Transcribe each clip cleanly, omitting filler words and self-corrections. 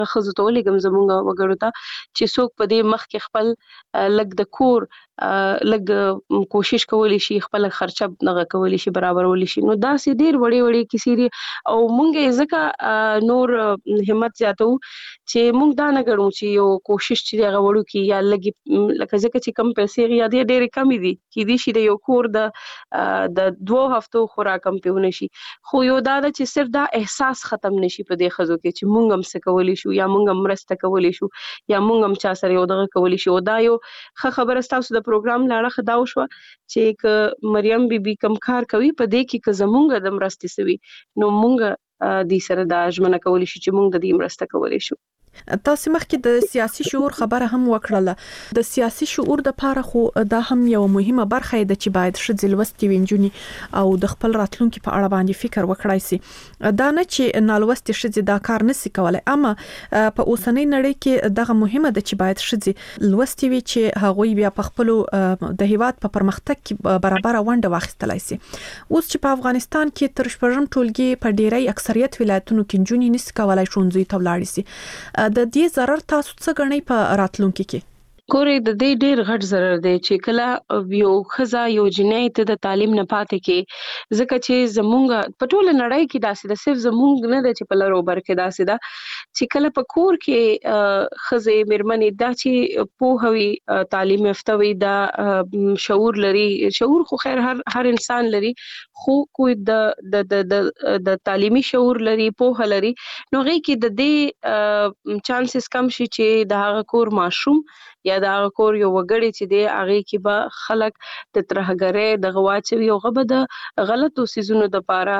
خزو ته ولګم زمونږ وګړو ته چې څوک په دې مخ کې خپل لګ د کور لګ کوشش کولی شي خپل خرچه نغه کولی شي برابرول شي. نو دا سي ډیر وړي کیسې دي او مونږ ځکه نور همت زیاتو چې مونږ دا نه غواړو چې یو کوشش چې هغه وړو کې یا لګي لکه ځکه چې کم پیسې یا ډېر کم دي کې دي شي د یو کور د 2 هفتو خوراک کم پیونه شي. خو یو دا چې صرف دا احساس ختم نشي په دې خزو کې چې مونږ هم څه کولی شو یا مونږ هم مرسته کولی شو یا مونږ هم چا سره یو دغه کولی شو. دا یو خبره تاسو د پروګرام لاړه خداو شو چې ک مریم بیبي کم کار کوي په دې کې ک زمونږ د مرستې سوي نو مونږ د سره د اجمنه کولی شو چې مونږ د دې مرسته کولی شو. تاسو مخکې د سیاسي شعور خبره هم وکړله. د سیاسي شعور د لپاره خو دا هم یو مهمه برخه ده چې باید ښځې لوستي وینجونی او د خپل راتلونکو په اړه باندې فکر وکړای شي. دا نه چې نالوستي ښځې دا کار نشي کولای، اما په اوسنۍ نړۍ کې دغه مهمه ده چې باید ښځې لوستي وي چې هغوی بیا په خپل د هیواد په پرمختګ کې برابر ونډه واخیستلای شي. اوس چې په افغانستان کې تر شپږم ټولګي په ډیری اکثریت ولایتونو کې جونی نشي کولای ښوونځي ته ولاړ شي. د دې ضرر تاسو څه غنئ په راتلونکي کې؟ کورې د دې ډېر غټ ضرر دی چې کله یو خزا یو جنۍ ته د تعلیم نه پاتې کې ځکه چې زمونږ په ټوله نړۍ کې داسې د صرف زمونږ نه د چې په لارو بر کې داسې ده چې کله په کور کې خزې میرمنې دا چې پوهوي تعلیم یافته وي دا شعور لري. شعور خو خیر هر انسان لري خو کوئی د تعلیمي شعور لري پوهه لري نو غي کې د دې چانسز کم شي چې د هغه کور ماشوم یا د هغه کور یو وګړي چې دی هغه کې به خلک د ترهګرۍ د غواچوي او غبه د غلطو سيزونو د پاره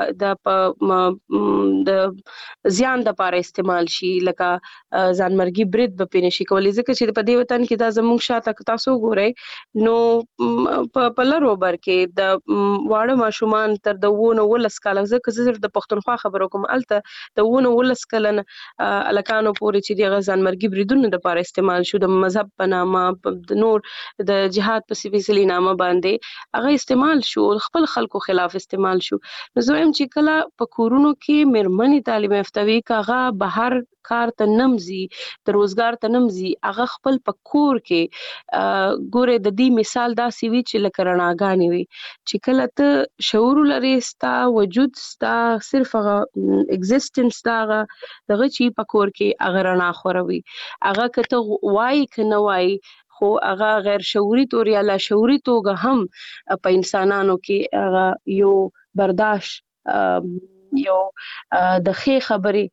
د زیان د پاره استعمال شي لکه ځانمرګي برید به پینې شي کولای ځکه چې په دې وطن کې دا زموږ شاته تاسو ګورئ نو په لارو بر کې د واړه ماشومان تر د وونه ولس کال ځکه زر د پښتونخوا خبرو کوم الته د وونه ولس کلن الکانو پورې چې د ځانمرګي بریدونو د پاره استعمال شو د مذهب نامه د نور د جهاد په سپیشلی نامه باندې هغه استعمال شو خپل خلکو خلاف استعمال شو. نو زه هم چې کله په کورونو کې میرمنې تعلیم یافته وي کاغه بهر کار ته نمزي د روزګار ته نمزي هغه خپل په کور کې ګوره د دې مثال دا سی وی چې لکه رڼاګانې وي چې کله ته شعور لري ستا وجود ستا صرف هغه ایگزیسټنس دا دغه چې په کور کې هغه رڼا خوروي هغه کته وای کنه وای خو هغه غیر شعوري تور یا لا شعوري توګه هم په انسانانو کې هغه یو برداشت یو د خې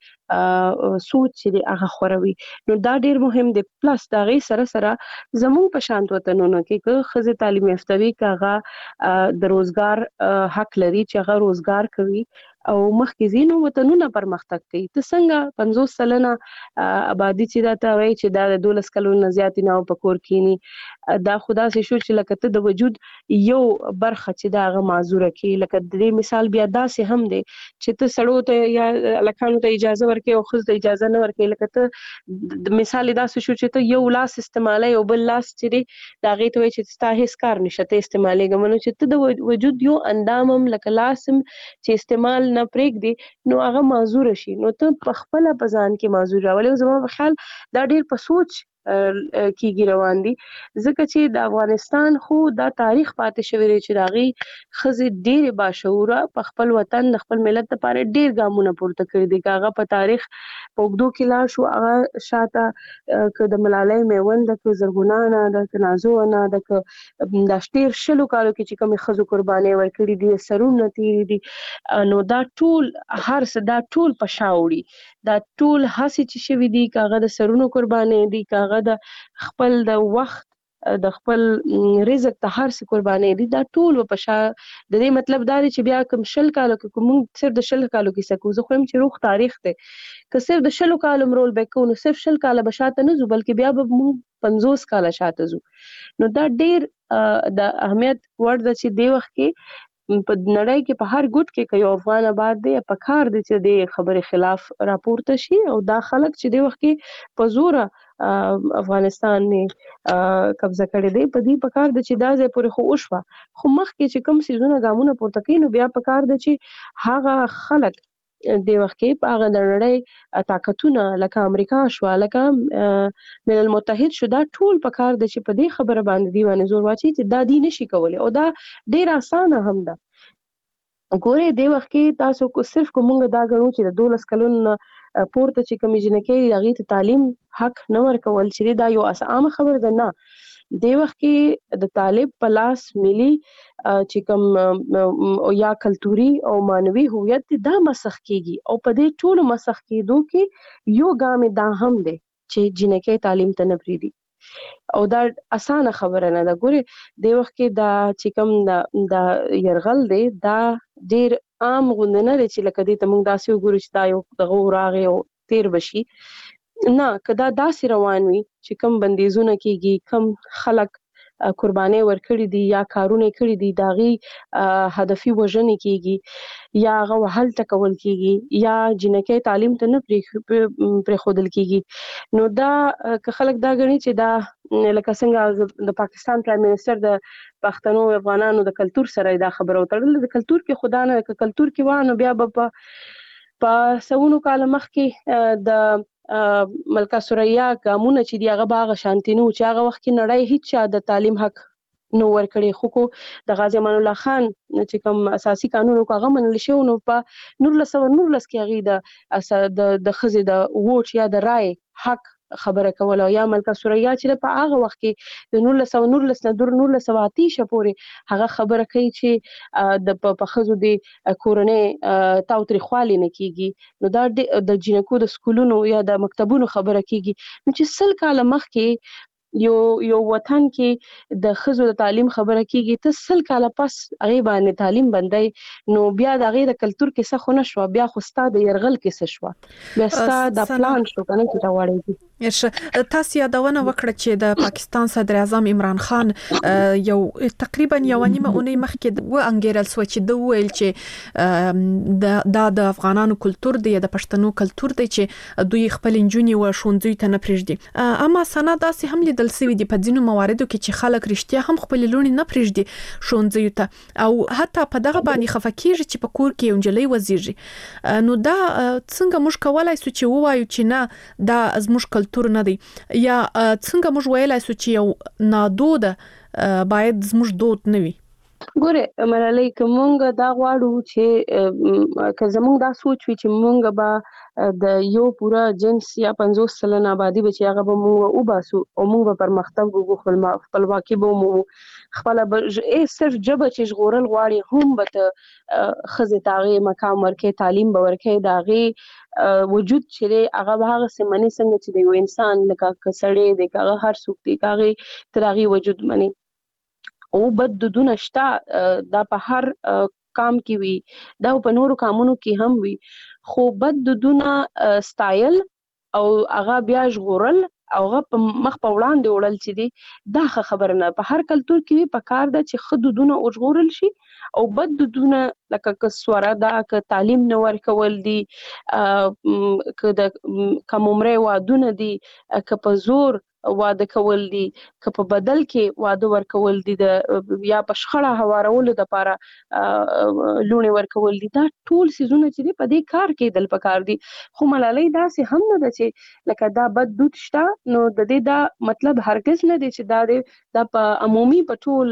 خبرې سوچ چې هغه خوروي. نو دا ډیر مهم دی. پلس دا غي سره زموږ په شانت وطنونو کې خزه تعلیم یافته وي کاغه د روزګار حق لري چې هغه روزګار کوي او مخکې زینو وطنونه پرمختګ کوي. ته څنګه 50 سلنه آبادی چې دا ته وایي چې دا د 12 کلونو زیات نه په کور کېنی دا خدا سي شو چې لکه ته د وجود یو برخه چې دا غ معذوره کې لکه د دې مثال بیا داسې هم دی چې ته سړو ته یا لکانو ته اجازه ورکې او خود ته اجازه نه ورکې لکه ته د مثال داسې شو چې ته یو لاس استعمالي او بل لاس چې دا غي ته وایي چې ستا هیڅ کار نشته استعمالي ګمنو چې ته د وجود یو اندامم لکه لاسم چې استعمال نه پرېږدي نو هغه معذور شي. نو ته په خپل پزان کې معذور راولې زما په خیال دا ډیر په سوچ کیږي روان دي ځکه چې د افغانستان خو دا تاریخ پاتې شوی دی چې راغي خزي ډیر باشعوره په خپل وطن د خپل ملت لپاره ډیر ګامونه پورته کړی دي هغه په تاریخ په وګدو کې لا شو هغه شاته ک د ملالۍ میوند د زرغونانه د نازو نه د شتیر شلو کالو کې چې کوم خزو قرباني ورکړي دي سرونه تیری دي نو دا ټول هر څه دا ټول پښاوړي دا ټول هسي چې شوی دي کاغه د سرونو قرباني دي کاغه د خپل د وخت د خپل رزق ته هر څه قرباني دي دا ټول په شا د دې مطلب دا دی چې بیا کوم شل کالو کې کوم صرف د شل کالو کې سکو زه خو هم چې روخ تاریخ ته که صرف د شل کالو مرول به کو نو صرف شل کاله بشاته نه زو بلکې بیا به 50 کاله شاته زو نو دا ډیر د اهمیت ور د چې دی وخت کې په نړۍ کې په هر ګوټ کې یو افغان آباد دی په کار دی چې د خبرې خلاف راپورته شي او دا خلک چې دی وخت کې په زور افغانستان نه قبضه کړی دی په دې په کار دی چې دا ځای پورې خو وشوه خو مخکې چې کوم سيزونه ګامونه پورته کین نو بیا په کار دی چې هغه خلک د وخت کې په هغه نړۍ طاقتونه لکه امریکا شو لکه ملل المتحد شو دا ټول په کار د چې په دې خبره باندې دی باندې زور واچي چې دا دی نشي کولای او دا ډیر اسانه هم ده. ګوره د وخت کې تاسو کو صرف کومه دا غنو چې د 12 کلونو پورته چې کوم جنکې هغه ته تعلیم حق نه ورکول چې دا یو اسانه خبر ده نه. د وخت کې د طالب په لاس ملي چې کوم یا کلتوري او مانوي هویت دا مسخ کیږي او په دې ټول مسخ کېدو کې یو ګام دا هم دی چې جنکې تعلیم ته نه پریدي او دا اسانه خبره نه ده. ګوره د وخت کې دا چې کوم دا يرغل دی دا ډیر عام غوندنه دی چې لکه دې ته موږ داسې وګورو چې دا یو دغه راغی او تیر بشي نه کدا داسې روان وي چې کم بندیزونه کیږي کم خلک قرباني ورکړي دي یا کارونه کړي دي داغي هدفي وژنې کیږي یا غو حل تکول کیږي یا جنکې تعلیم ته نه پر خودل کیږي نو دا که خلک دا غني چې دا لکه څنګه د پاکستان پرایم منسٹر د پښتنو افغانانو د کلچر سره دا خبره وتړل د کلچر کې خدا نه کلچر کې وانه بیا په سونو کال مخکې د ملکه سوریا قانون چې دی هغه باغ شانتینو چې هغه وخت کې نړۍ هیڅ چا د تعلیم حق نو ورکړي خو د غازی امان الله خان چې کوم اساسي قانون کو هغه منل شو نو په 1919 کې هغه د خزي د ووټ یا د رائے حق خبره کوله یا ملکه سوریا چې په هغه وخت کې د 1919 نه در 1930 پورې هغه خبره کوي چې د په خزو د کورنۍ تاوتریخوالي نه کیږي نو دا د جنکو د سکولونو یا د مکتبونو خبره کیږي نو چې سل کال مخکې یو وطن کې د خزو د تعلیم خبره کیږي ته سل کال پس هغه باندې تعلیم بندای نو بیا د غیر کلچر کې څه خونه شو بیا خو ستاد يرغل کې څه شو بیا ستاد د پلان شو کنه چې دا وړي تاسو یادونه وکړه چې د پاکستان صدر اعظم عمران خان یو تقریبا یو نیمه اونۍ مخکې و انګیرل سو چې د ویل چې د افغانانو کلچر دی د پښتنو کلچر دی چې دوی خپل انجونی و شونځوي ته نه پرېږدي اما سنا داسې هم لیدل سوي دي په ځینو مواردو کې چې خلک رښتیا هم خپل لونی نه پرېږدي شونځوي ته او حتی په دغه باندې خفکیږي چې په کور کې انجلۍ وزیږي نو دا څنګه موږ کولای سو چې ووایو چې نه دا زموږ کلچر نه دی یا څنګه موږ ویلای سو چې یو نادود باید زموږ دود نه وي ګوره ملالۍ کومه دا غواړو چې که زموږ دا سوچ وي چې مونږ به د یو پورا جنس یا 50 سلنه آبادی به چې هغه به مونږ وباسو او مونږ به پرمختګ وکړو خپلواکي به مو خپل صرف جبه چې ژغورل غواړي هم به خزه تاغي مقام ورکه تعلیم به ورکه داغي وجود چې هغه هغه سیمنه څنګه چې د یو انسان لکه کسړې د هغه هر څوک دی هغه ترغي وجود مني او بد دونه شتا دا په هر کام کې وي دا په نورو کامونو کې هم وي خو بد دونه سټایل او هغه بیا ژغورل او هغه په مخ په وړاندې وړل چې دی دا خبر نه په هر کلچر کې په کار ده چې خدودونه او ژغورل شي او بد دونه لکه کسوره دا ک تعلیم نه ورکول دي ک د کوم عمره وادونه دي ک په زور واده کول دي که په بدل کې واده ورکول دي د یا په شخړه هوارولو د لپاره لونی ورکول دي دا ټول سيزونه چې په دې کار کې دل پکار دي خو ملالۍ دا سه هم نه ده چې لکه دا بد دود شته نو د دې دا مطلب هرگز نه دی چې دا په عمومي په ټول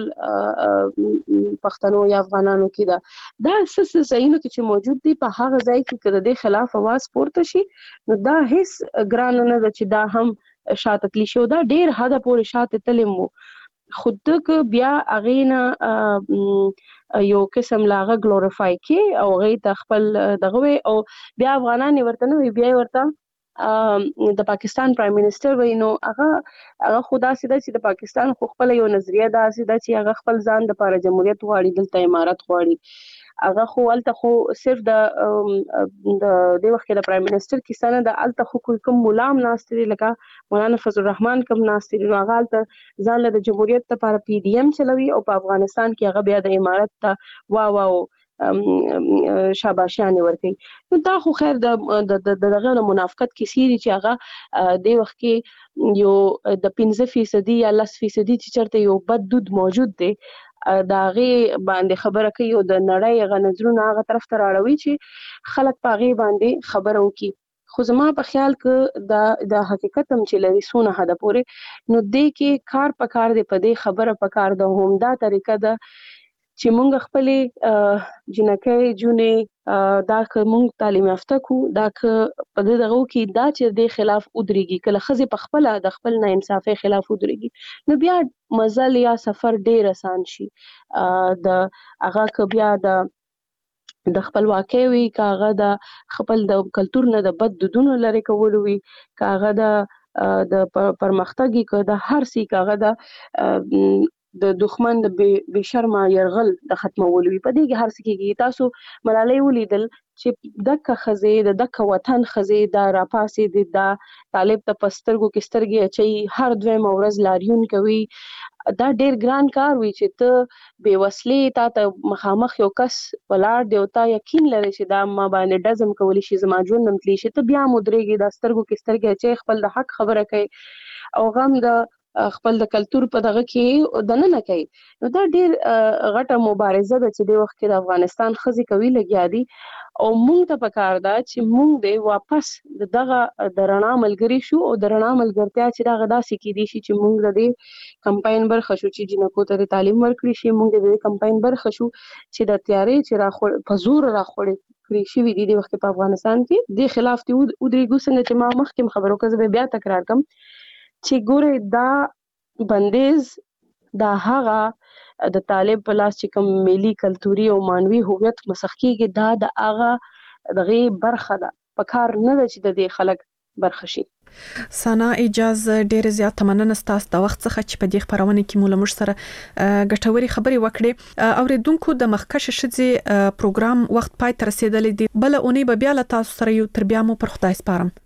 پښتنو یا افغانانو کې دا څه ځایونه کې چې موجود دي په هغه ځای کې کړه د خلاف आवाज پورته شي نو دا هیڅ ګران نه ده چې دا هم شاته تلی شو دا ډیر حدا پورې شاته تلم خود ک بیا اغینا یو قسم لاغه ګلوریفای کی او غي خپل دغه او بیا افغانان ورته نو بیا ورته د پاکستان پرایم منسٹر وینو هغه خدا سیده چې د پاکستان خو خپل یو نظریه دا سیده چې هغه خپل ځان د لپاره جمهوریت غواړي دلته امارت غواړي هغه خو الته خو صرف د وخت د پرایم منسٹر کیسانه د الته خو کوم ملام ناستري لکه مولانا فضل الرحمن کوم ناستري نو هغه الته ځان له جمهوریت لپاره پی ډی ایم چلوي او په افغانستان کې هغه بیا د امارت ته وا شاباشیان ورکي نو دا خو خیر دغه منافقت کې سيري چې هغه د وخت کې یو د 15% یا 10% چې چرته یو بد دود موجود دی داغه باندې خبره کوي او د نړۍ غنځرونه هغه طرف ته راړوي چې خلک پاغي باندې خبره وکي. خو زما په خیال کې د حقیقت هم چې لري سونه حد پورې نو دې کې کار په کار دی په دې خبره په کار د همدا طریقه ده چې مونږ خپل جنکې جونې دا که مونږ تعلیم یافته کو دا که په دغه کې دا چې د خلاف ودرېږي کله خزي په خپل د خپل نه انصافي خلاف ودرېږي نو بیا مزل یا سفر ډیر آسان شي. د هغه ک بیا د خپلواکۍ وی کاغه د خپل د کلچر نه د بد دودونو لري کول وی کاغه د پرمختګي که د هر سی کاغه د دښمن د بے شرمه يرغل د ختمول وی په دې کې هر څه کې تاسو ملالۍ ولیدل چې دغه خزه د دغه وطن خزه د راپاسې د طالب ته پسترګو کې سترګې اچي هر دوه مورز لاریون کوي. دا ډیر ګران کار وی چې ته بے وسلې ته مخامخ یو کس ولار دی او تا یقین لري چې دا ما باندې دزم کولی شي زما ژوند نم تلی شي ته بیا مدريږي د سترګو کې سترګې چې خپل د حق خبره کوي او غم د خپل د کلچر په دغه کې د نه کوي. نو دا ډیر غټه مبارزه ده چې د وخت کې د افغانستان خزي کوي لګیا دي او مونږ ته پکار ده چې مونږ د واپس دغه د رڼا ملګری شو او د رڼا ملګرتیا چې دغه داسې کې دي چې مونږ د کمپاین برخه شو چې جنکو ته تعلیم ورکړي شي مونږ د کمپاین برخه شو چې د تیارې چې راخور پزور راخوري کړی شي وی د وخت په افغانستان کې د خلاف دی ودرېږو څنګه چې ما مخکې خبرو کوم بیا تکرار کوم چې ګوره دا بندیز دا هغه د طالب په لاس چې کوم ملي کلتوري او مانوي هویت مسخ کېږي دا د هغه دغه برخه ده په کار نه ده چې د دې خلک برخه شي. سانا اجازه ډیر زیات مننه ستاسو د وخت څخه چې په دې خبرونه کې مو لمر سره ګټوري خبري وکړي. اوریدونکو د مخکش شځي پروګرام وخت پای تر رسیدلې دی بل اونۍ به بیا له تاسو سره یو تر بیا مو پر خدای سپارم.